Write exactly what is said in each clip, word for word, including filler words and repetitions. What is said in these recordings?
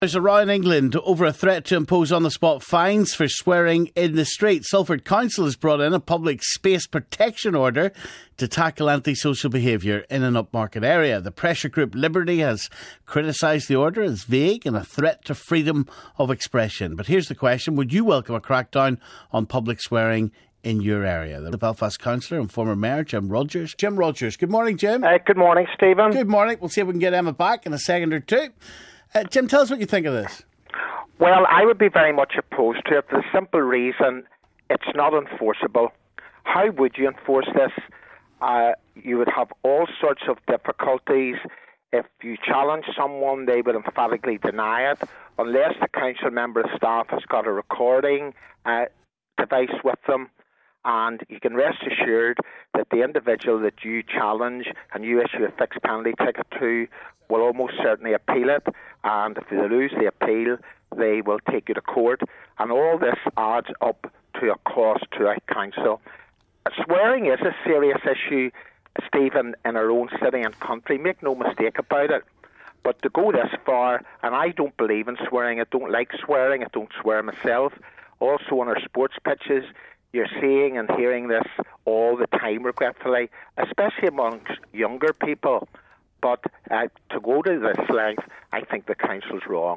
There's a row in England over a threat to impose on-the-spot fines for swearing in the street. Salford Council has brought in a public space protection order to tackle antisocial behaviour in an upmarket area. The pressure group Liberty has criticised the order as vague and a threat to freedom of expression. But here's the question: would you welcome a crackdown on public swearing in your area? The Belfast councillor and former mayor, Jim Rogers. Jim Rogers. Good morning, Jim. Uh, good morning, Stephen. Good morning. We'll see if we can get Emma back in a second or two. Uh, Jim, tell us what you think of this. Well, I would be very much opposed to it for the simple reason it's not enforceable. How would you enforce this? Uh, you would have all sorts of difficulties. If you challenge someone, they would emphatically deny it, unless the council member of staff has got a recording uh, device with them. And you can rest assured that the individual that you challenge and you issue a fixed penalty ticket to will almost certainly appeal it. And if they lose the appeal, they will take you to court. And all this adds up to a cost to a council. Swearing is a serious issue, Stephen, in our own city and country. Make no mistake about it. But to go this far, and I don't believe in swearing, I don't like swearing, I don't swear myself. Also on our sports pitches, you're seeing and hearing this all the time, regretfully, especially amongst younger people. But uh, to go to this length, I think the council's wrong.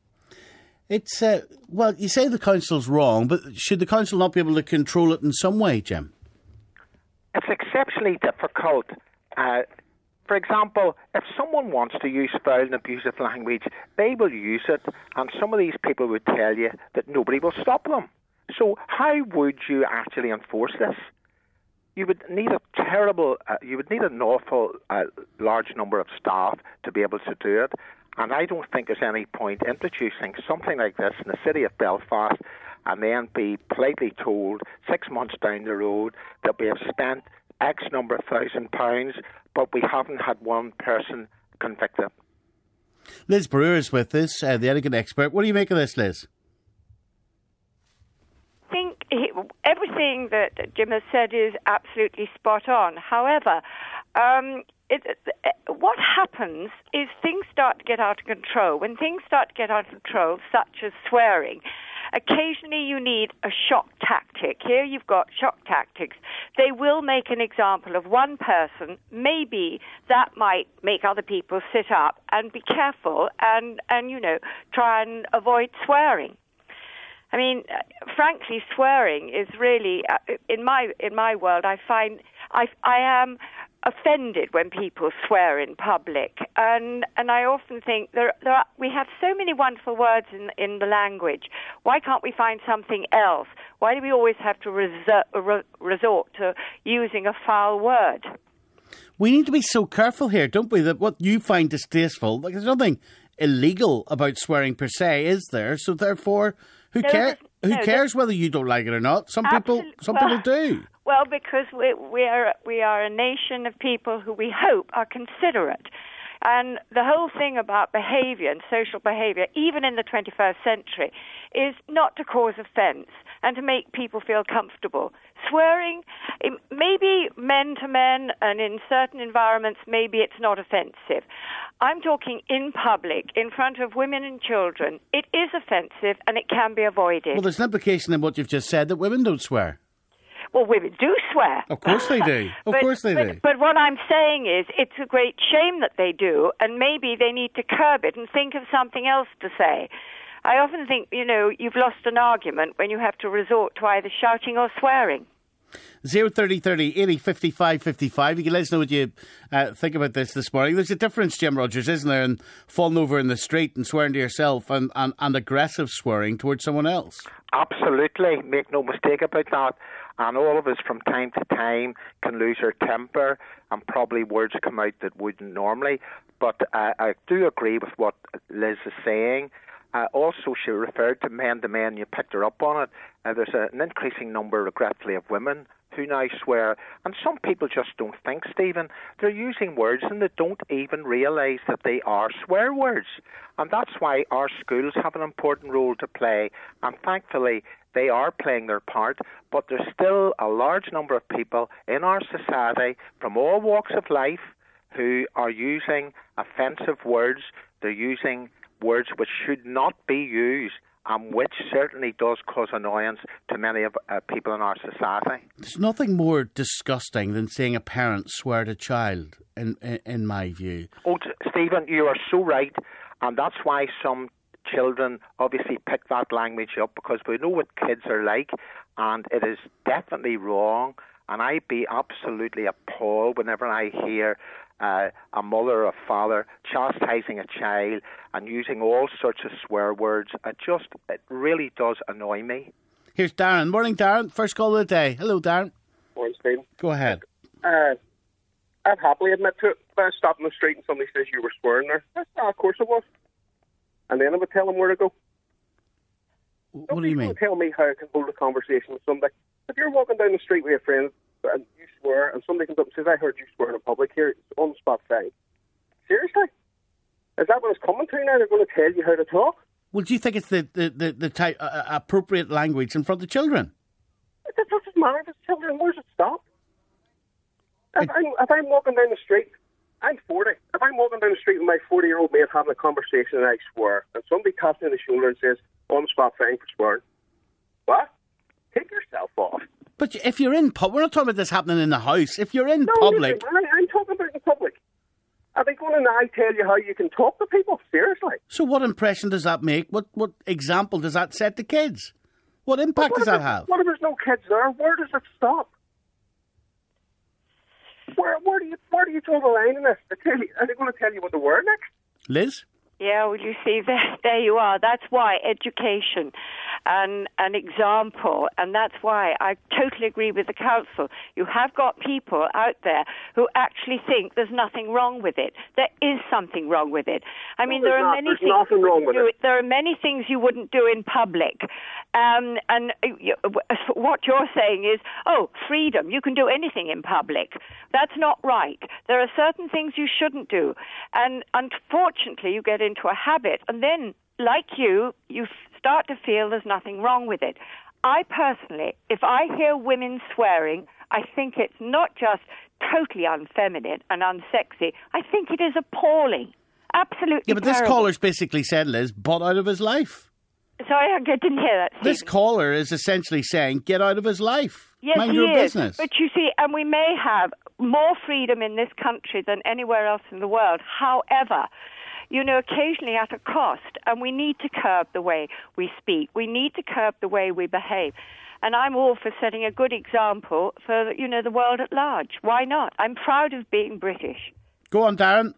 It's, uh, well, you say the council's wrong, but should the council not be able to control it in some way, Jim? It's exceptionally difficult. Uh, for example, if someone wants to use foul and abusive language, they will use it, and some of these people would tell you that nobody will stop them. So how would you actually enforce this? You would need a terrible, uh, you would need an awful uh, large number of staff to be able to do it. And I don't think there's any point introducing something like this in the city of Belfast and then be politely told six months down the road that we have spent X number of thousand pounds, but we haven't had one person convicted. Liz Brewer is with us, uh, the etiquette expert. What do you make of this, Liz? I think he, everything that Jim has said is absolutely spot on. However, um, it, it, what happens is things start to get out of control. When things start to get out of control, such as swearing, occasionally you need a shock tactic. Here you've got shock tactics. They will make an example of one person. Maybe that might make other people sit up and be careful and, and you know, try and avoid swearing. I mean, uh, frankly, swearing is really, uh, in my in my world, I find I, I am offended when people swear in public, and and I often think there there are, we have so many wonderful words in in the language. Why can't we find something else? Why do we always have to resort, re, resort to using a foul word? We need to be so careful here, don't we? That what you find distasteful, like there's nothing illegal about swearing per se, is there? So therefore, who no, cares? Who no, cares whether you don't like it or not? Some people, some well, people do. Well, because we, we are we are a nation of people who we hope are considerate, and the whole thing about behaviour and social behaviour, even in the twenty-first century, is not to cause offence and to make people feel comfortable. Swearing, maybe men to men, and in certain environments, maybe it's not offensive. I'm talking in public, in front of women and children. It is offensive and it can be avoided. Well, there's an implication in what you've just said that women don't swear. Well, women do swear. Of course they do. Of but, course they but, do. But what I'm saying is it's a great shame that they do, and maybe they need to curb it and think of something else to say. I often think, you know, you've lost an argument when you have to resort to either shouting or swearing. Zero thirty thirty eighty fifty five fifty five. You can let us know what you uh, think about this this morning. There's a difference, Jim Rogers, isn't there, in falling over in the street and swearing to yourself and, and, and aggressive swearing towards someone else. Absolutely, make no mistake about that. And all of us from time to time can lose our temper and probably words come out that wouldn't normally. But uh, I do agree with what Liz is saying. Uh, also, she referred to men to men, you picked her up on it. Uh, there's a, an increasing number, regretfully, of women who now swear. And some people just don't think, Stephen. They're using words and they don't even realise that they are swear words. And that's why our schools have an important role to play. And thankfully, they are playing their part. But there's still a large number of people in our society from all walks of life who are using offensive words. They're using words which should not be used, and which certainly does cause annoyance to many of uh, people in our society. There's nothing more disgusting than seeing a parent swear at a child, in, in, in my view. Oh, Stephen, you are so right, and that's why some children obviously pick that language up, because we know what kids are like, and it is definitely wrong. And I'd be absolutely appalled whenever I hear uh, a mother or father chastising a child and using all sorts of swear words. It just, it really does annoy me. Here's Darren. Morning, Darren. First call of the day. Hello, Darren. Morning, Stephen. Go ahead. Uh, I'd happily admit to it. If I stop in the street and somebody says you were swearing there, I say, oh, of course it was. And then I would tell them where to go. What Nobody's do you mean? Tell me how I can hold a conversation with somebody. If you're walking down the street with your friends and you swear, and somebody comes up and says, I heard you swear in public here, it's on the spot fine. Seriously? Is that what it's coming to now? They're going to tell you how to talk? Well, do you think it's the, the, the, the type, uh, appropriate language in front of children? It doesn't matter if it's children. Where's it stop? If, it, I'm, if I'm walking down the street, I'm forty. If I'm walking down the street with my forty-year-old mate having a conversation and I swear, and somebody taps me on the shoulder and says, on the spot fine for swearing, what? Take yourself off. But if you're in public, we're not talking about this happening in the house. If you're in no, public... Listen, I, I'm talking about in public. Are they going to now tell you how you can talk to people? Seriously? So what impression does that make? What what example does that set to kids? What impact what does that have? What if there's no kids there? Where does it stop? Where where do you where do you draw the line in this? They tell you, are they going to tell you what to wear next? Liz? Yeah, well, you see, there, there you are. That's why education and an example, and that's why I totally agree with the council. You have got people out there who actually think there's nothing wrong with it. There is something wrong with it. I mean, no, there are not. many there's things. Nothing wrong with do, it. There are many things you wouldn't do in public, um, and uh, what you're saying is, oh, freedom. You can do anything in public. That's not right. There are certain things you shouldn't do, and unfortunately, you get into a habit, and then, like you, you start to feel there's nothing wrong with it. I personally, if I hear women swearing, I think it's not just totally unfeminine and unsexy. I think it is appalling. Absolutely Yeah, but terrible. This caller's basically said, Liz, butt out of his life. Sorry, I didn't hear that, Stephen. This caller is essentially saying, get out of his life. Yes, Mind he your is. business. But you see, and we may have more freedom in this country than anywhere else in the world. However, you know, occasionally at a cost, and we need to curb the way we speak. We need to curb the way we behave. And I'm all for setting a good example for, you know, the world at large. Why not? I'm proud of being British. Go on, Darren.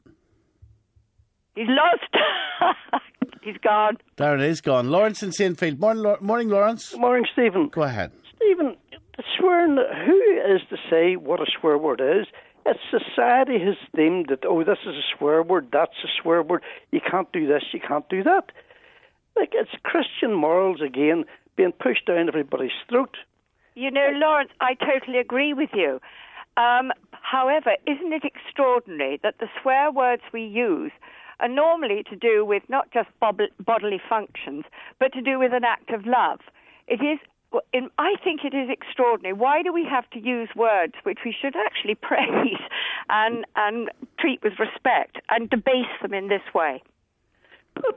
He's lost. He's gone. Darren is gone. Lawrence in Saintfield. Morning, Lo- morning Lawrence. Morning, Stephen. Go ahead. Stephen, the swearing, who is to say what a swear word is? It's society has deemed that, oh, this is a swear word, that's a swear word, you can't do this, you can't do that. Like, it's Christian morals, again, being pushed down everybody's throat. You know, Lawrence, I totally agree with you. Um, however, isn't it extraordinary that the swear words we use are normally to do with not just bob- bodily functions, but to do with an act of love? It is, in, I think it is extraordinary. Why do we have to use words which we should actually praise and, and treat with respect and debase them in this way? But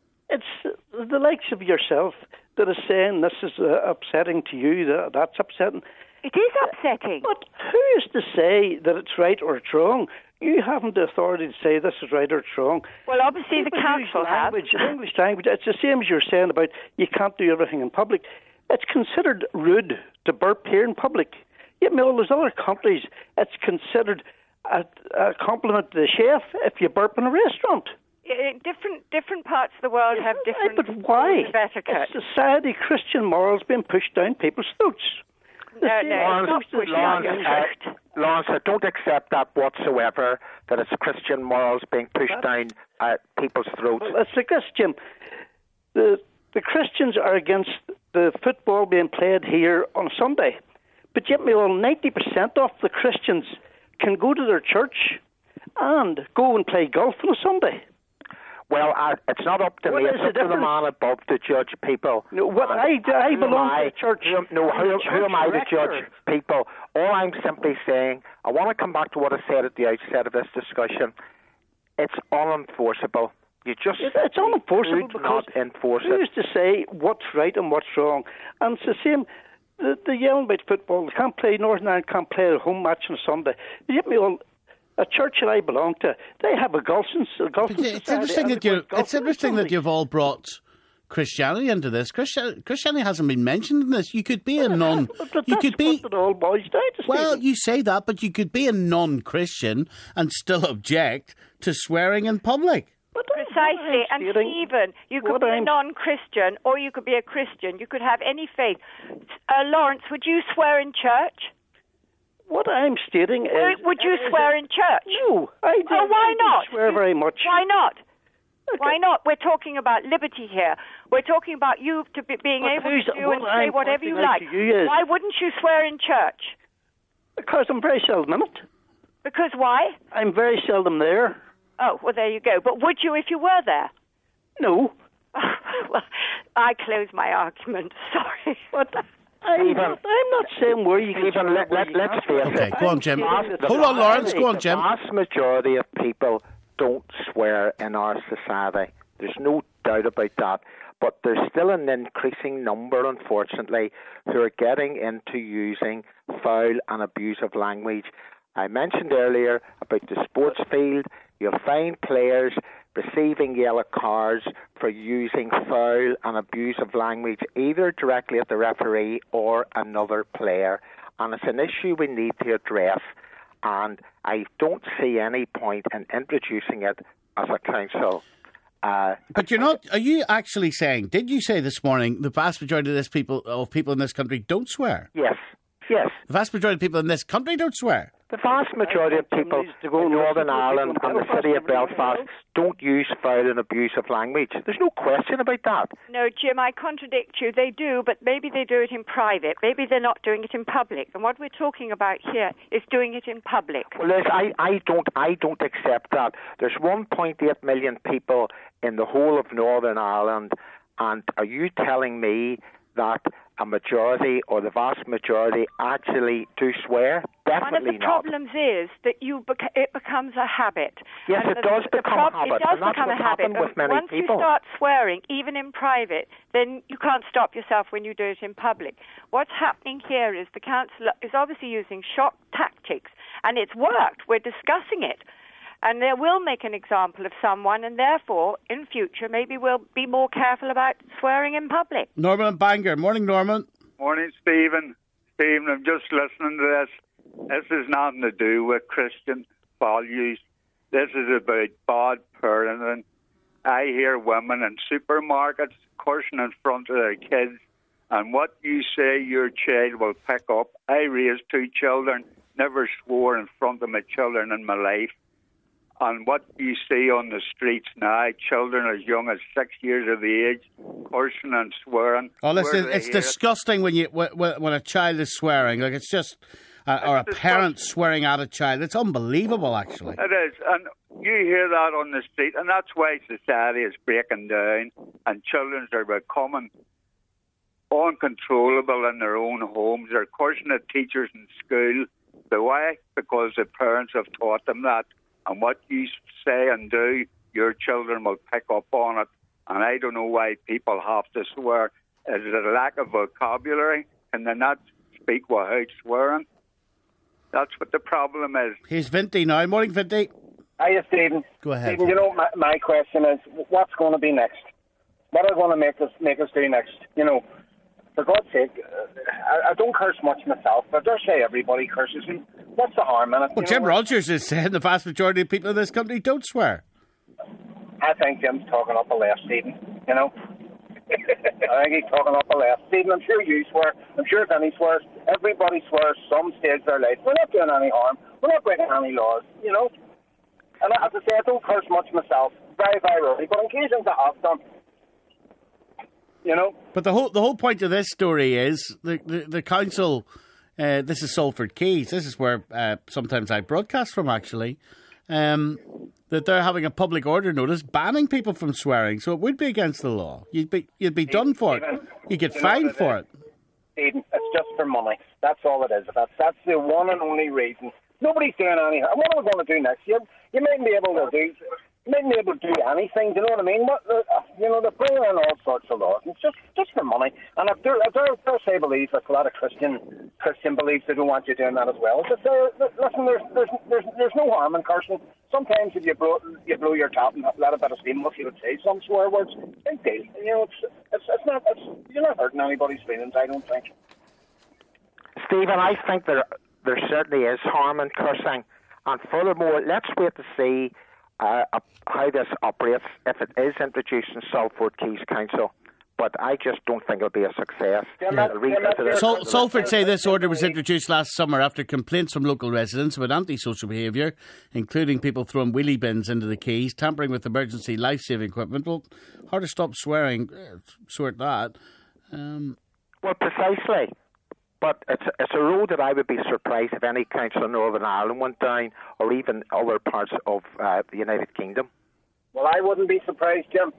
it's the likes of yourself that are saying this is uh, upsetting to you, that that's upsetting. It is upsetting. But who is to say that it's right or it's wrong? You haven't the authority to say this is right or it's wrong. Well, obviously the council has. Language, English language, it's the same as you're saying about you can't do everything in public. It's considered rude to burp here in public. Yet in all those other countries, it's considered a, a compliment to the chef if you burp in a restaurant. In different different parts of the world have different But why? rules of etiquette. It's society, Christian morals being pushed down people's throats. No, no, Lawrence, it's not pushing Lawrence, on your uh, throat. Lawrence, I don't accept that whatsoever, that it's Christian morals being pushed That's, down uh, people's throats. Well, it's like this, Jim. The, the Christians are against the football being played here on Sunday. But yet, well, ninety percent of the Christians can go to their church and go and play golf on a Sunday. Well, I, it's not up to What me. is It's the up to the difference? man above to judge people. No, what And I, I who belong am to the church. Who, no, I'm who, the who am I to church judge rector. people? All I'm simply saying, I want to come back to what I said at the outset of this discussion. It's unenforceable. You just It's, it's unenforceable do because not enforce who it. is to say what's right and what's wrong? And it's the same. The, the yelling about football. They can't play. Northern Ireland can't play a home match on Sunday. You get me all. A church that I belong to, they have a Gulson. A Gulson But it's interesting that you. It's interesting that you've all brought Christianity into this. Christi- Christianity hasn't been mentioned in this. You could be a non. You could be. It all boils down to, Well, Stephen. you say that, but you could be a non-Christian and still object to swearing in public. But Precisely. And stating- Stephen, you could what be a I'm- non-Christian or you could be a Christian. You could have any faith. Uh, Lawrence, would you swear in church? What I'm stating is... Would- would you is swear that- in church? No, I don't. Oh, why I don't not? swear very much. Why not? Okay. Why not? We're talking about liberty here. We're talking about you to be, being But able who's- to do what and say I'm whatever you pointing out like. to you is- Why wouldn't you swear in church? Because I'm very seldom in it. Because why? I'm very seldom there. Oh, well, there you go. But would you if you were there? No. Well, I close my argument. Sorry. But I'm not, I'm not saying where you can Stephen, swear, let, where let, you let's can't. face Okay, it. go on, Jim. The Hold on, Lawrence. Go on, The Jim. vast majority of people don't swear in our society. There's no doubt about that. But there's still an increasing number, unfortunately, who are getting into using foul and abusive language. I mentioned earlier about the sports field. You'll find players receiving yellow cards for using foul and abusive language, either directly at the referee or another player. And it's an issue we need to address. And I don't see any point in introducing it as a council. Uh, But you're not. Are you actually saying? Did you say this morning the vast majority of this people of people in this country don't swear? yes, yes. The vast majority of people in this country don't swear. The vast majority of people needs to go in and Northern listen to Ireland people and in the city of Belfast and Belfast everywhere don't use foul and abusive language. There's no question about that. No, Jim, I contradict you. They do, but maybe they do it in private. Maybe they're not doing it in public. And what we're talking about here is doing it in public. Well, Liz, I, I don't I don't accept that. There's one point eight million people in the whole of Northern Ireland, and are you telling me that a majority or the vast majority actually do swear? Definitely One of the not. problems is that you bec- it becomes a habit. Yes, And it the- does the become prob- a habit, It does and that's become what's a habit. happened with And many once people. you start swearing, even in private, then you can't stop yourself when you do it in public. What's happening here is the council is obviously using shock tactics, and it's worked. We're discussing it. And they will make an example of someone, and therefore, in future, maybe we'll be more careful about swearing in public. Norman and Bangor. Morning, Norman. Morning, Stephen. Stephen, I'm just listening to this. This has nothing to do with Christian values. This is about bad parenting. I hear women in supermarkets cursing in front of their kids, and what you say your child will pick up. I raised two children, never swore in front of my children in my life. And what you see on the streets now, children as young as six years of age, cursing and swearing. Oh, Where listen, do they it's hear it? disgusting when you when, when a child is swearing. Like it's just, uh, or a It's parent swearing at a child. It's unbelievable, actually. It is, and you hear that on the street, and that's why society is breaking down, and children are becoming uncontrollable in their own homes. They're cursing at teachers in school. The why? Because the parents have taught them that, and what you say and do, your children will pick up on it. And I don't know why people have to swear. Is it a lack of vocabulary? Can they not speak without swearing? That's what the problem is. Here's Vinty now. Morning, Vinty. Hiya, Stephen. Go ahead. Stephen, you know, my, my question is, what's going to be next? What are they going to make us make us do next? You know, for God's sake, uh, I, I don't curse much myself, but I dare say everybody curses me. What's the harm in it? Well, You Jim know, Rogers is saying the vast majority of people in this country don't swear. I think Jim's talking up a left, Stephen. You know, I think he's talking up a left. Stephen, I'm sure you swear. I'm sure Danny swears. Everybody swears some stage of their life. We're not doing any harm. We're not breaking any laws. You know. And as I say, I don't curse much myself. Very, very rarely. But on occasions I have done. You know. But the whole the whole point of this story is the the, the council. Uh, this is Salford Quays. This is where uh, sometimes I broadcast from. Actually, um, that they're having a public order notice banning people from swearing. So it would be against the law. You'd be you'd be done for it. You get You know fined what it for is? it. Stephen, it's just for money. That's all it is. That's that's the one and only reason. Nobody's doing any harm. What are we going to do next? You you mightn't be able to do. mightn't be able to do anything. Do you know what I mean? What, uh, you know, they're bringing in all sorts of laws. It's just just for money. And if they're, if they're, if they're say beliefs, like a lot of Christian Christian beliefs, they don't want you doing that as well. Just say, listen, there's there's there's there's no harm in cursing. Sometimes if you blow you blow your top and let a bit of steam off, you would say some swear words. Big deal. You know, it's it's it's not it's you're not hurting anybody's feelings. I don't think. Stephen, I think there there certainly is harm in cursing, and furthermore, let's wait to see uh, how this operates if it is introduced in Salford Quays Council. But I just don't think it'll be a success. Yeah. Sal- Salford say this order was introduced last summer after complaints from local residents about antisocial behaviour, including people throwing wheelie bins into the quays, tampering with emergency life-saving equipment. Well, hard to stop swearing, sort that. Um, well, precisely. But it's, it's a road that I would be surprised if any council in Northern Ireland went down, or even other parts of uh, the United Kingdom. Well, I wouldn't be surprised, Jim.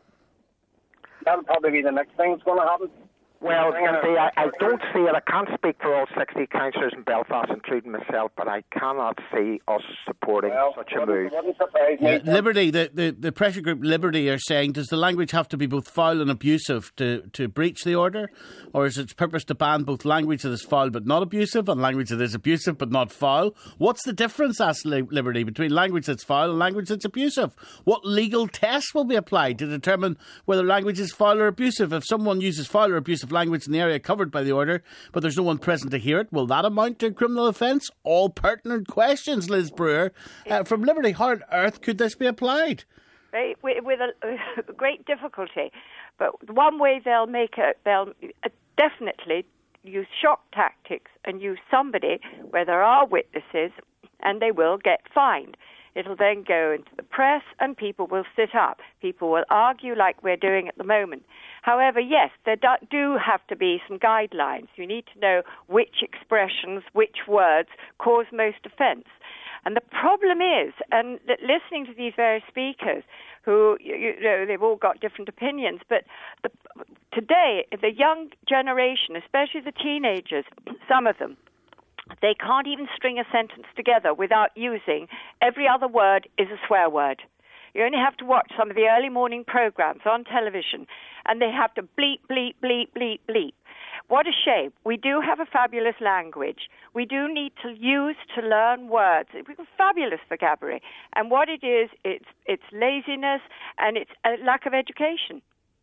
That'll probably be the next thing that's going to happen. Well, see, I, I don't see it. I can't speak for all sixty councillors in Belfast, including myself, but I cannot see us supporting well, such a move. Yeah, Liberty, the, the, the pressure group Liberty are saying, does the language have to be both foul and abusive to, to breach the order? Or is its purpose to ban both language that is foul but not abusive and language that is abusive but not foul? What's the difference, asks Liberty, between language that's foul and language that's abusive? What legal tests will be applied to determine whether language is foul or abusive? If someone uses foul or abusive language in the area covered by the order, but there's no one present to hear it, will that amount to a criminal offence? All pertinent questions, Liz Brewer. Uh, from Liberty, how on earth could this be applied? Right, with a, a great difficulty. But one way they'll make it, they'll definitely use shock tactics and use somebody where there are witnesses, and they will get fined. It'll then go into the press and people will sit up. People will argue like we're doing at the moment. However, yes, there do have to be some guidelines. You need to know which expressions, which words cause most offence. And the problem is, and listening to these various speakers who, you know, they've all got different opinions, but the, today, the young generation, especially the teenagers, some of them, they can't even string a sentence together without using every other word is a swear word. You only have to watch some of the early morning programs on television, and they have to bleep, bleep, bleep, bleep, bleep. What a shame. We do have a fabulous language. We do need to use to learn words. We've got fabulous vocabulary. And what it is, it's it's laziness and it's a lack of education.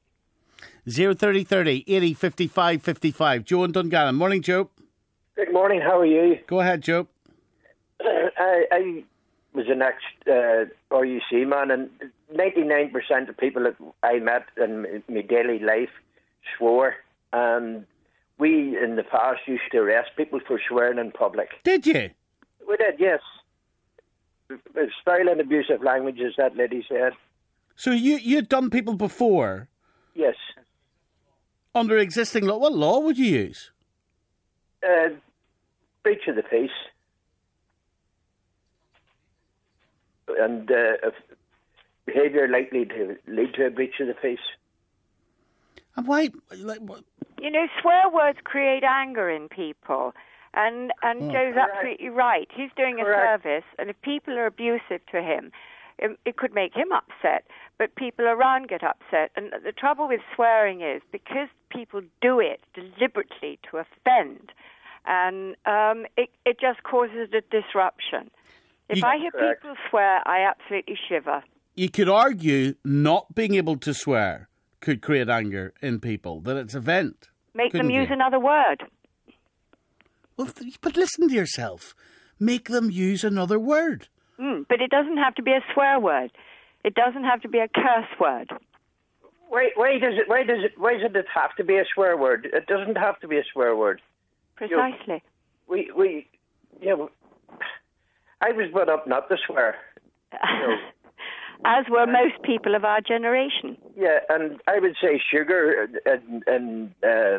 Zero thirty thirty eighty fifty five fifty five. Joe in Dungannon. Morning, Joe. Good morning. How are you? Go ahead, Joe. Uh, I, I was an ex uh, R U C man, and ninety-nine percent of people that I met in my daily life swore, and we in the past used to arrest people for swearing in public. Did you? We did, yes. Foul and abusive language, as that lady said. So you you'd done people before? Yes. Under existing law, what law would you use? Uh, breach of the peace. And uh, if behaviour likely to lead to a breach of the peace. And why? Like, what? You know, swear words create anger in people. And and oh. Joe's absolutely right. He's doing a Correct. service, and if people are abusive to him, it, it could make him upset, but people around get upset. And the trouble with swearing is, because people do it deliberately to offend, and um, it, it just causes a disruption. If you, I hear correct. people swear, I absolutely shiver. You could argue not being able to swear could create anger in people, that it's a vent. Make them use you? another word. Well, but listen to yourself. Make them use another word. Mm, but it doesn't have to be a swear word. It doesn't have to be a curse word. Why, why does it? Why does it? Why does it have to be a swear word? It doesn't have to be a swear word. Precisely. You know, we we, you know, I was brought up not to swear. You know. As were most people of our generation. Yeah, and I would say sugar, and, and uh,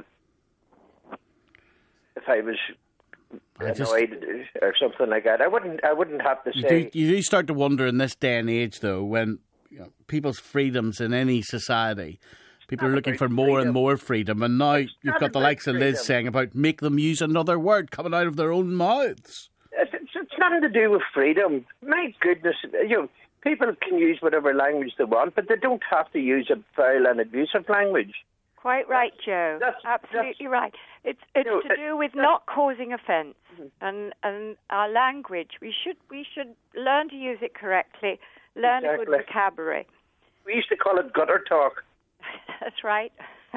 if I was annoyed just, or something like that, I wouldn't. I wouldn't have to you say. Do, you do start to wonder in this day and age, though, when you know, people's freedoms in any society, people are looking for more freedom. and more freedom, and now it's you've got the likes freedom. of Liz saying about make them use another word coming out of their own mouths. It's, it's, it's nothing to do with freedom. My goodness, you know. People can use whatever language they want, but they don't have to use a foul and abusive language. Quite right, Joe. That's, Absolutely that's, right. It's it's you know, to do with not causing offence, mm-hmm. and and our language. We should we should learn to use it correctly. Learn exactly. a good vocabulary. We used to call it gutter talk. That's right.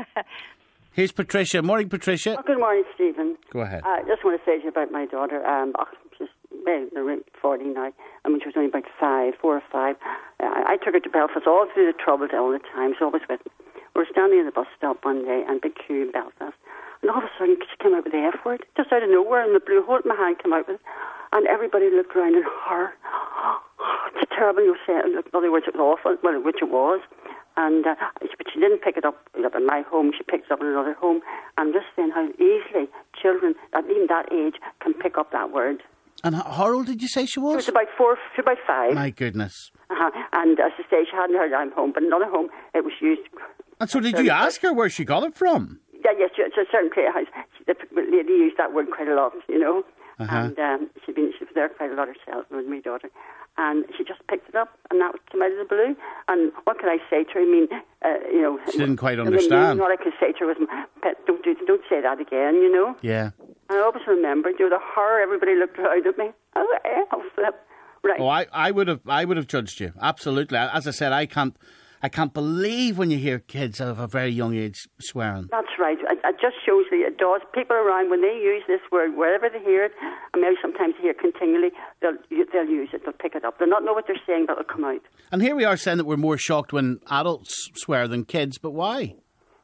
Here's Patricia. Morning, Patricia. Oh, good morning, Stephen. Go ahead. I uh, just want to say to you about my daughter. Um, oh, she's well, they're forty now. I mean, she was only about five, four or five. Uh, I took her to Belfast all through the troubles all the time. She was always with me. We were standing in the bus stop one day, and big queue in Belfast. And all of a sudden, she came out with the F word, just out of nowhere, and the blue hole in my hand came out with it. And everybody looked around in horror. Oh, it's terrible, you say. In other words, it was awful, well, which it was. And uh, but she didn't pick it up, up in my home. She picked it up in another home. I'm just saying how easily children at even that age can pick up that word. And how old did you say she was? She was about four, she was about five. My goodness. Uh-huh. And as I say, she hadn't heard I'm home, but in another home it was used. And so did you ask her where she got it from? Yeah, yes, it's a certain place. The lady used that word quite a lot, you know. Uh-huh. And um, she'd been, she was there quite a lot herself with my daughter. And she just picked it up, and that came out of the blue. And what can I say to her? I mean, uh, you know... She didn't quite I understand. mean, all I could say to her was, don't, do, don't say that again, you know? Yeah. And I always remembered, you know, the horror, everybody looked around at me. Oh, I'll flip. Right. Oh, I, I would have I would have judged you. Absolutely. As I said, I can't I can't believe when you hear kids of a very young age swearing. That's right. It, it just shows that it does. People around, when they use this word, wherever they hear it, and maybe sometimes they hear it continually, they'll, they'll use it, they'll pick it up. They'll not know what they're saying, but it'll come out. And here we are saying that we're more shocked when adults swear than kids, but why?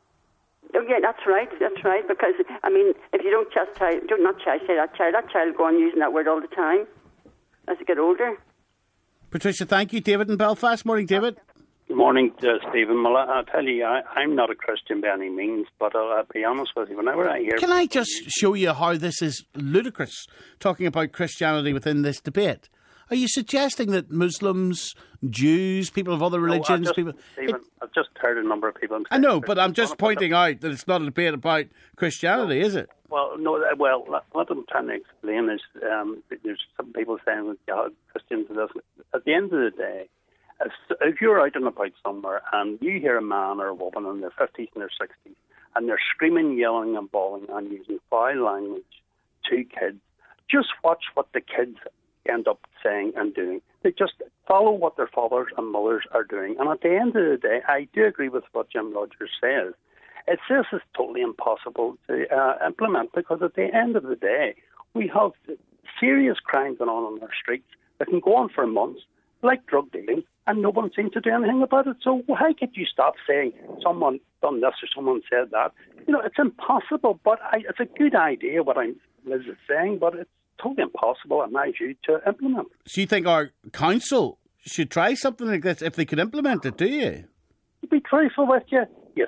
Oh, yeah, that's right, that's right, because, I mean, if you don't just try, don't not try, say that child, that child will go on using that word all the time as they get older. Patricia, thank you. David in Belfast. Morning, David. Good morning, uh, Stephen. Well, I'll tell you, I, I'm not a Christian by any means, but I'll, I'll be honest with you, whenever I hear... Can I just show you how this is ludicrous, talking about Christianity within this debate? Are you suggesting that Muslims, Jews, people of other religions... No, just, people? Stephen, it, I've just heard a number of people... I know, but I'm just pointing out that it's not a debate about Christianity, no, is it? Well, no. Well, what I'm trying to explain is um, there's some people saying that yeah, Christians are this. At the end of the day, if, if you're out and about somewhere and you hear a man or a woman in their fifties and their sixties and they're screaming, yelling and bawling and using foul language to kids, just watch what the kids end up saying and doing. They just follow what their fathers and mothers are doing. And at the end of the day, I do agree with what Jim Rogers says. It's this is totally impossible to uh, implement because at the end of the day, we have serious crime going on on our streets that can go on for months, like drug dealing, and no one seems to do anything about it. So how could you stop saying someone done this or someone said that? You know, it's impossible, but I, it's a good idea what I'm Liz is saying, but it's totally impossible, in my view, to implement. So you think our council should try something like this if they could implement it, do you? To be truthful with you, yes.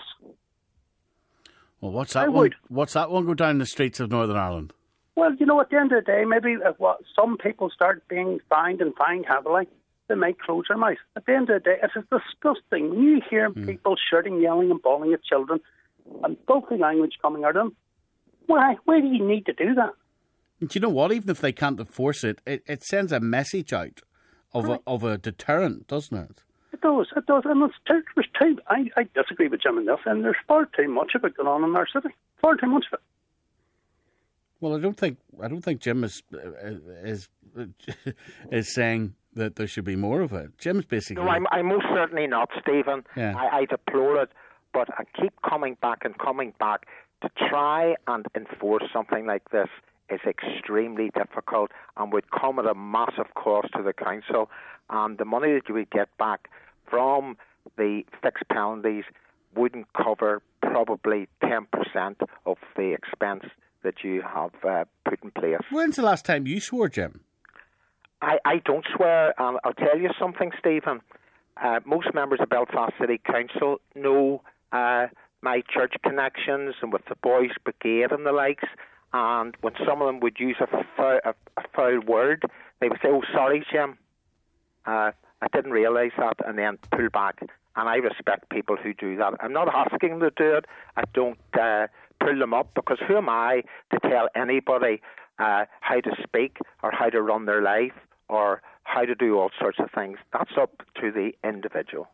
Well, what's that I one? would. What's that one go down the streets of Northern Ireland? Well, you know, at the end of the day, maybe if what, some people start being fined and fined heavily, they might close their mouth. At the end of the day, it's disgusting. When you hear mm. people shouting, yelling and bawling at children and filthy language coming out of them, why? Why do you need to do that? And do you know what? Even if they can't enforce it, it, it sends a message out of right. a, of a deterrent, doesn't it? It does, it does, and it's too, there's too, I, I disagree with Jim on this, and there's far too much of it going on in our city. Far too much of it. Well, I don't think I don't think Jim is is is saying that there should be more of it. Jim's basically. No, I'm, I'm most certainly not, Stephen. Yeah. I, I deplore it, but I keep coming back and coming back to try and enforce something like this is extremely difficult and would come at a massive cost to the council. And the money that you would get back from the fixed penalties wouldn't cover probably ten percent of the expense that you have uh, put in place. When's the last time you swore, Jim? I, I don't swear. Um, I'll tell you something, Stephen. Uh, most members of Belfast City Council know uh, my church connections and with the Boys Brigade and the likes. And when some of them would use a foul, a, a foul word, they would say, "Oh, sorry, Jim. Uh, I didn't realise that," and then pull back. And I respect people who do that. I'm not asking them to do it. I don't uh, pull them up, because who am I to tell anybody uh, how to speak or how to run their life or how to do all sorts of things. That's up to the individual.